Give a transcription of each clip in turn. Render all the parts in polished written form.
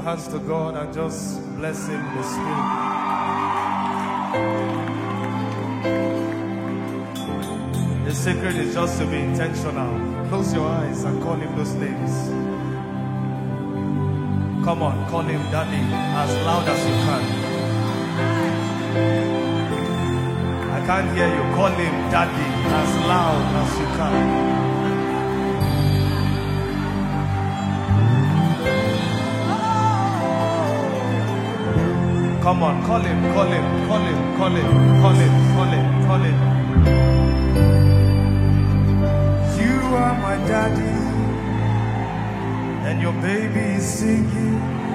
your hands to God and just bless Him in the Spirit. The secret is just to be intentional. Close your eyes and call Him those names. Come on, call Him Daddy as loud as you can. I can't hear you. Call Him Daddy as loud as you can. Come on, call Him, call Him, call Him, call Him, call Him, call Him, call Him. You are my daddy, and your baby is singing.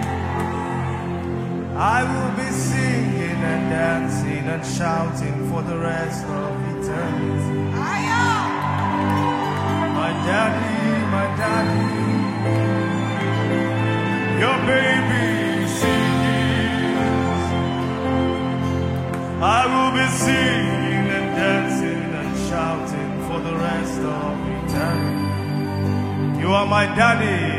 I will be singing and dancing and shouting for the rest of eternity. My daddy, your baby is singing. I will be singing and dancing and shouting for the rest of eternity. You are my daddy.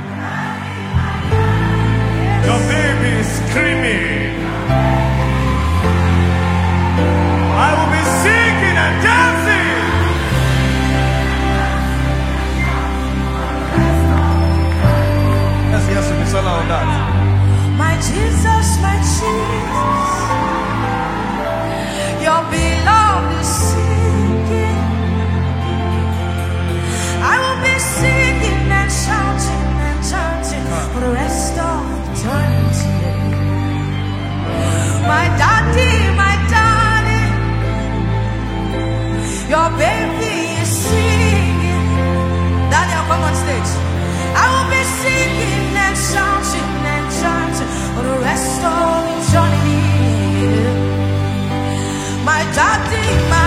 Your baby is screaming. I will be singing and dancing. Yes, yes, we sing on that. My Jesus, your beloved is singing. I will be singing and shouting and chanting for the rest of eternity. My daddy, your baby is singing. Daddy, I'll come on stage. I will be singing and shouting and chanting for the rest of eternity. My daddy,